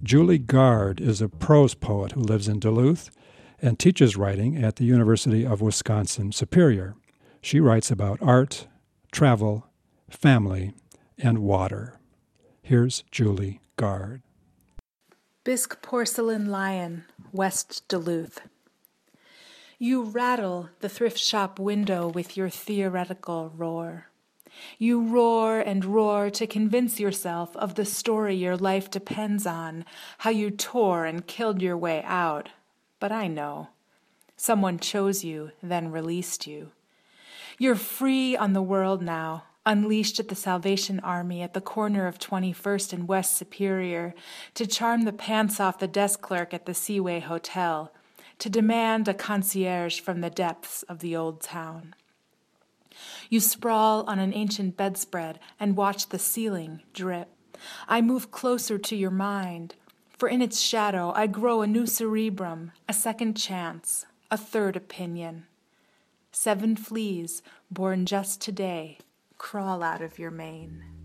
Julie Gard is a prose poet who lives in Duluth and teaches writing at the University of Wisconsin-Superior. She writes about art, travel, family, and water. Here's Julie Gard. Bisque Porcelain Lion, West Duluth. You rattle the thrift shop window with your theoretical roar. You roar and roar to convince yourself of the story your life depends on, how you tore and killed your way out. But I know. Someone chose you, then released you. You're free on the world now, unleashed at the Salvation Army at the corner of 21st and West Superior, to charm the pants off the desk clerk at the Seaway Hotel, to demand a concierge from the depths of the old town. You sprawl on an ancient bedspread and watch the ceiling drip. I move closer to your mind, for in its shadow I grow a new cerebrum, a second chance, a third opinion. 7 fleas, born just today, crawl out of your mane.